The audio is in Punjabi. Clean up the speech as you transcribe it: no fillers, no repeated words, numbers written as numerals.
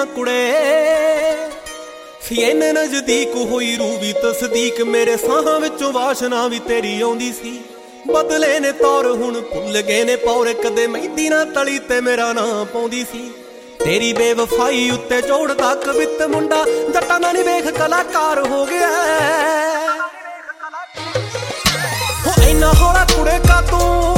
ਕੁੜੇ ਇੰਨੇ ਨਜ਼ਦੀਕ ਹੋਈ ਰੂ ਵੀ ਤਸਦੀਕ ਮੇਰੇ ਸਾਹਾਂ ਵਿੱਚੋਂ ਵਾਸ਼ਨਾ ਵੀ ਤੇਰੀ ਆਉਂਦੀ ਸੀ ਬਦਲੇ ਨੇ ਤੌਰ ਹੁਣ ਭੁੱਲ ਗਏ ਨੇ ਪੌਰ ਕਦੇ ਮਹਿੰਦੀ ਨਾ ਤਲੀ ਤੇ ਮੇਰਾ ਨਾਂ ਪਾਉਂਦੀ ਸੀ ਤੇਰੀ ਬੇਵਫਾਈ ਉੱਤੇ ਚੋੜਦਾ ਕਵਿੱਤ ਮੁੰਡਾ ਜੱਟਾਂ ਦਾ ਨੀ ਵੇਖ ਕਲਾਕਾਰ ਹੋ ਗਿਆ ਹੋ ਇੰਨਾ ਹੌਲਾ ਕੁੜੇ ਕਾ ਤੂੰ